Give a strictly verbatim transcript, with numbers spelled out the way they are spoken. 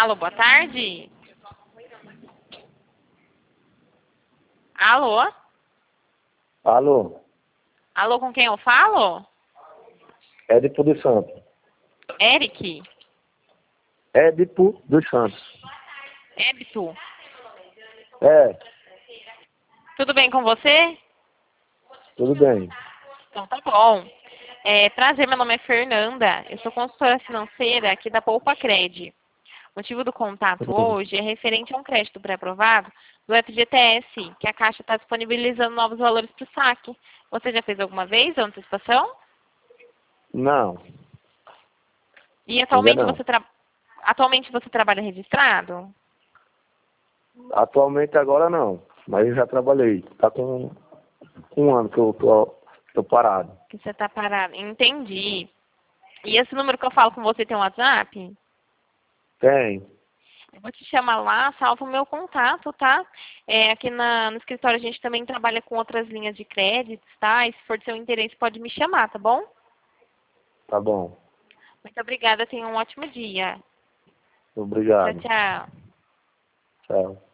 Alô, boa tarde. Alô? Alô, Alô, com quem eu falo? Édipo dos Santos. Eric? Édipo dos Santos. Ébito? É, Tudo bem com você? tudo bem. Então tá bom. É, prazer, meu nome é Fernanda. Eu sou consultora financeira aqui da Poupa Cred. O motivo do contato Hum. hoje é referente a um crédito pré-aprovado do F G T S, que a Caixa está disponibilizando novos valores para o saque. Você já fez alguma vez a antecipação? Não, E ainda atualmente não. você, tra... atualmente você trabalha registrado? Atualmente agora não, mas eu já trabalhei. Tá com um ano que eu tô, tô parado. Que você está parado. Entendi. E esse número que eu falo com você tem um WhatsApp? Tem, Eu vou te chamar lá, salva o meu contato, tá? É, aqui na, no escritório a gente também trabalha com outras linhas de créditos, tá? E se for do seu interesse, pode me chamar, tá bom? tá bom. Muito obrigada, tenha um ótimo dia. Tchau, Obrigado. tchau. Tchau.